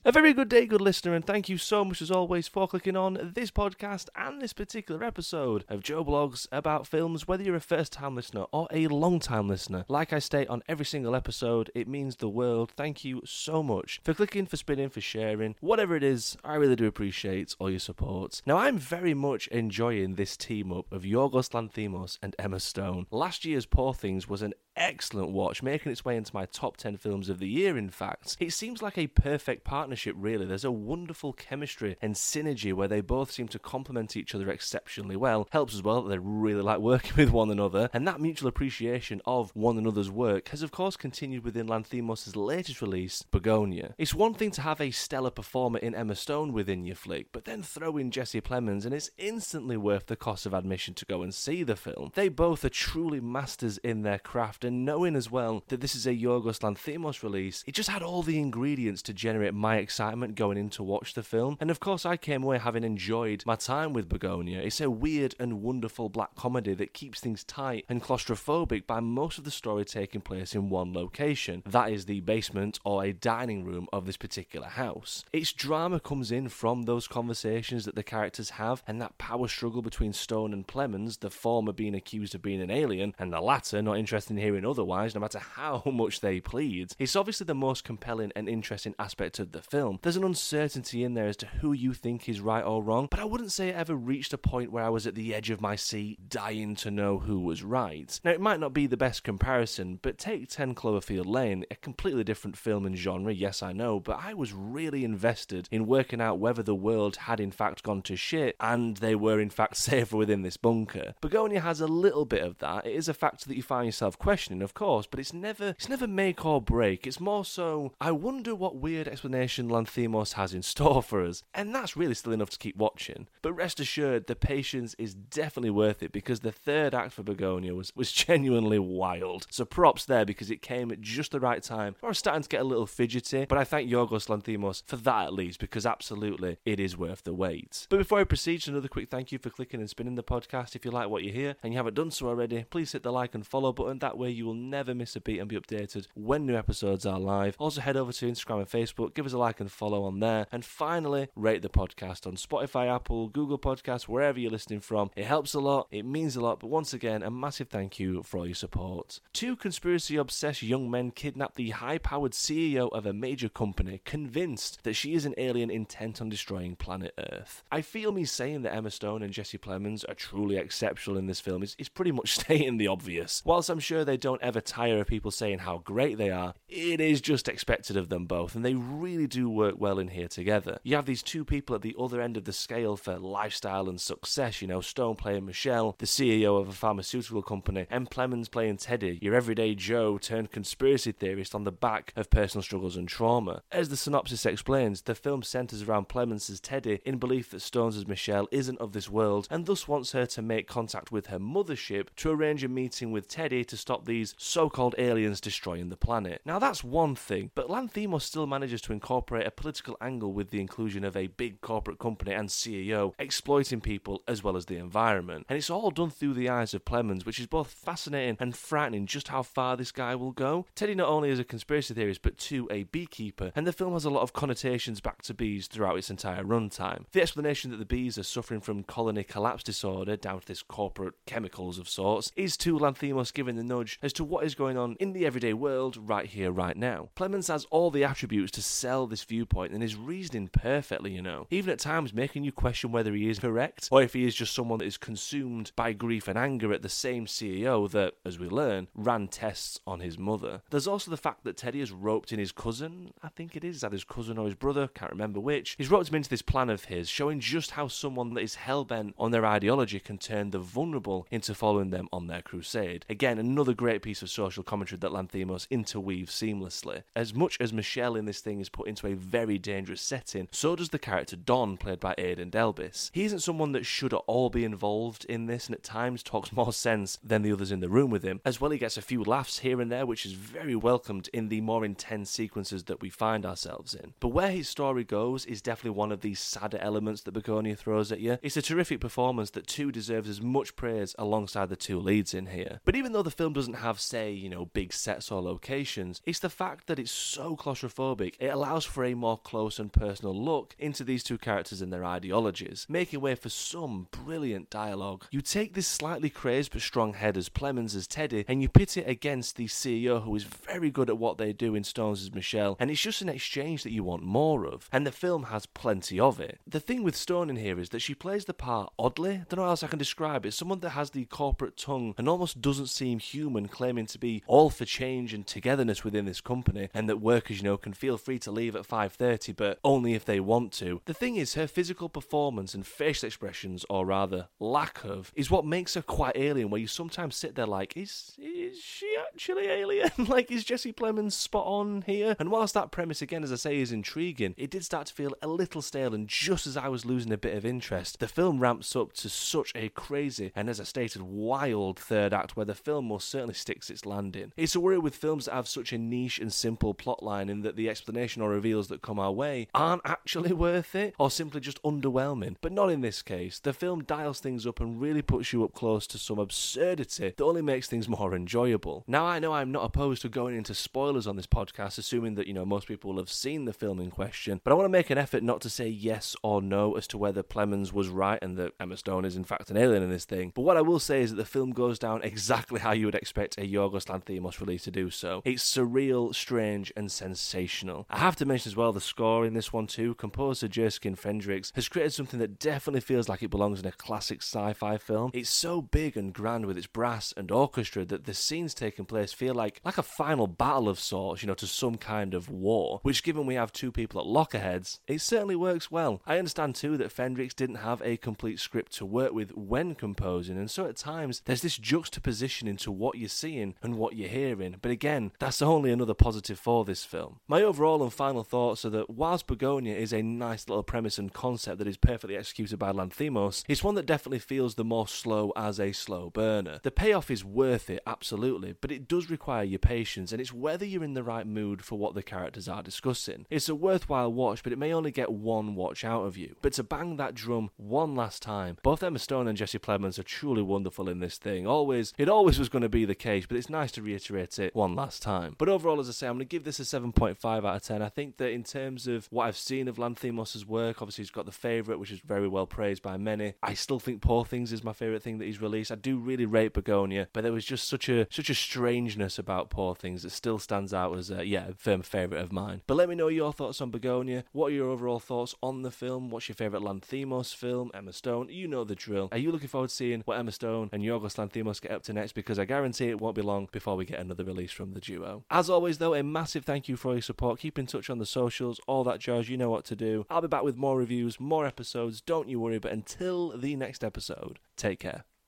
A very good day, good listener, and thank you so much as always for clicking on this podcast and this particular episode of Joe Blogs about films, whether you're a first-time listener or a long-time listener. Like I state on every single episode, it means the world. Thank you so much for clicking, for spinning, for sharing. Whatever it is, I really do appreciate all your support. Now, I'm very much enjoying this team-up of Yorgos Lanthimos and Emma Stone. Last year's Poor Things was an excellent watch, making its way into my top 10 films of the year, in fact. It seems like a perfect partnership, really. There's a wonderful chemistry and synergy where they both seem to complement each other exceptionally well. Helps as well that they really like working with one another, and that mutual appreciation of one another's work has of course continued within Lanthimos' latest release, Begonia. It's one thing to have a stellar performer in Emma Stone within your flick, but then throw in Jesse Plemons and it's instantly worth the cost of admission to go and see the film. They both are truly masters in their craft, and knowing as well that this is a Yorgos Lanthimos release, it just had all the ingredients to generate my excitement going in to watch the film. And of course I came away having enjoyed my time with Begonia. It's a weird and wonderful black comedy that keeps things tight and claustrophobic by most of the story taking place in one location. That is the basement or a dining room of this particular house. Its drama comes in from those conversations that the characters have and that power struggle between Stone and Plemons, the former being accused of being an alien and the latter not interested in hearing otherwise, no matter how much they plead. It's obviously the most compelling and interesting aspect of the film. There's an uncertainty in there as to who you think is right or wrong, but I wouldn't say it ever reached a point where I was at the edge of my seat dying to know who was right. Now, it might not be the best comparison, but take 10 Cloverfield Lane, a completely different film and genre, yes I know, but I was really invested in working out whether the world had in fact gone to shit and they were in fact safer within this bunker. Begonia has a little bit of that. It is a factor that you find yourself questioning, of course, but it's never make or break. It's more so, I wonder what weird explanation Lanthimos has in store for us, and that's really still enough to keep watching. But rest assured, the patience is definitely worth it because the third act for Begonia was genuinely wild. So props there because it came at just the right time. I was starting to get a little fidgety, but I thank Yorgos Lanthimos for that at least, because absolutely it is worth the wait. But before I proceed, just another quick thank you for clicking and spinning the podcast. If you like what you hear and you haven't done so already, please hit the like and follow button. That way you will never miss a beat and be updated when new episodes are live. Also head over to Instagram and Facebook, give us a like and follow on there, and finally rate the podcast on Spotify, Apple, Google Podcasts, wherever you're listening from. It helps a lot, it means a lot, but once again a massive thank you for all your support. Two conspiracy-obsessed young men kidnap the high-powered CEO of a major company, convinced that she is an alien intent on destroying planet Earth. I feel me saying that Emma Stone and Jesse Plemons are truly exceptional in this film is pretty much stating the obvious. Whilst I'm sure they don't ever tire of people saying how great they are, it is just expected of them both, and they really do work well in here together. You have these two people at the other end of the scale for lifestyle and success, Stone playing Michelle, the CEO of a pharmaceutical company, and Plemons playing Teddy, your everyday Joe turned conspiracy theorist on the back of personal struggles and trauma. As the synopsis explains, the film centres around Plemons' Teddy in belief that Stone's Michelle isn't of this world and thus wants her to make contact with her mothership to arrange a meeting with Teddy to stop these so-called aliens destroying the planet. Now that's one thing, but Lanthimos still manages to incorporate a political angle with the inclusion of a big corporate company and CEO exploiting people as well as the environment. And it's all done through the eyes of Plemons, which is both fascinating and frightening just how far this guy will go. Teddy not only is a conspiracy theorist, but too a beekeeper, and the film has a lot of connotations back to bees throughout its entire runtime. The explanation that the bees are suffering from colony collapse disorder down to this corporate chemicals of sorts is to Lanthimos giving the nudge as to what is going on in the everyday world right here, right now. Plemons has all the attributes to sell this viewpoint and is reasoning perfectly, even at times making you question whether he is correct or if he is just someone that is consumed by grief and anger at the same CEO that, as we learn, ran tests on his mother. There's also the fact that Teddy has roped in his cousin, I think it is that his cousin or his brother, can't remember which. He's roped him into this plan of his, showing just how someone that is hell-bent on their ideology can turn the vulnerable into following them on their crusade. Again, another great piece of social commentary that Lanthimos interweaves seamlessly. As much as Michelle in this thing is put into a very dangerous setting, so does the character Don, played by Aidan Delbis. He isn't someone that should at all be involved in this, and at times talks more sense than the others in the room with him. As well, he gets a few laughs here and there, which is very welcomed in the more intense sequences that we find ourselves in. But where his story goes is definitely one of these sadder elements that Begonia throws at you. It's a terrific performance that too deserves as much praise alongside the two leads in here. But even though the film doesn't have, say, big sets or locations. It's the fact that it's so claustrophobic, it allows for a more close and personal look into these two characters and their ideologies, making way for some brilliant dialogue. You take this slightly crazed but strong head as Plemons as Teddy, and you pit it against the CEO who is very good at what they do in Stones as Michelle, and it's just an exchange that you want more of, and the film has plenty of it. The thing with Stone in here is that she plays the part oddly. I don't know how else I can describe it. Someone that has the corporate tongue and almost doesn't seem human, claiming to be all for change and togetherness within this company, and that workers, can feel free to leave at 5:30, but only if they want to. The thing is, her physical performance and facial expressions, or rather lack of, is what makes her quite alien, where you sometimes sit there like, is she actually alien? Like, is Jesse Plemons spot on here? And whilst that premise, again, as I say, is intriguing, it did start to feel a little stale, and just as I was losing a bit of interest, the film ramps up to such a crazy and, as I stated, wild third act where the film most certainly sticks its landing. It's a worry with films that have such a niche and simple plotline in that the explanation or reveals that come our way aren't actually worth it, or simply just underwhelming. But not in this case. The film dials things up and really puts you up close to some absurdity that only makes things more enjoyable. Now, I know I'm not opposed to going into spoilers on this podcast, assuming that, most people will have seen the film in question, but I want to make an effort not to say yes or no as to whether Plemons was right and that Emma Stone is in fact an alien in this thing. But what I will say is that the film goes down exactly how you would expect a Yorgos Lanthimos release to do so. It's surreal, strange, and sensational. I have to mention as well the score in this one too. Composer Jerskin Fendrix has created something that definitely feels like it belongs in a classic sci-fi film. It's so big and grand with its brass and orchestra that the scenes taking place feel like a final battle of sorts, to some kind of war, which, given we have two people at lockerheads, it certainly works well. I understand too that Fendrix didn't have a complete script to work with when composing, and so at times there's this juxtaposition into what you're seeing and what you're hearing, but again, that's only another positive for this film. My overall and final thoughts are that whilst Begonia is a nice little premise and concept that is perfectly executed by Lanthimos, it's one that definitely feels the more slow as a slow burner. The payoff is worth it, absolutely, but it does require your patience, and it's whether you're in the right mood for what the characters are discussing. It's a worthwhile watch, but it may only get one watch out of you. But to bang that drum one last time, both Emma Stone and Jesse Plemons are truly wonderful in this thing. It always was going to be the case, but it's nice to reiterate it one last time. But overall, as I say, I'm going to give this a 7.5 out of 10. I think that in terms of what I've seen of Lanthimos' work, obviously he's got The Favourite, which is very well praised by many. I still think Poor Things is my favourite thing that he's released. I do really rate Begonia, but there was just such a strangeness about Poor Things that still stands out as a firm favourite of mine. But let me know your thoughts on Begonia. What are your overall thoughts on the film? What's your favourite Lanthimos film? Emma Stone, you know the drill. Are you looking forward to seeing what Emma Stone and Yorgos Lanthimos get up to next? Because I guarantee it won't be long before we get another release from the duo. As always though, a massive thank you for your support. Keep in touch on the socials, all that jazz, you know what to do. I'll be back with more reviews, more episodes, don't you worry, but until the next episode, take care.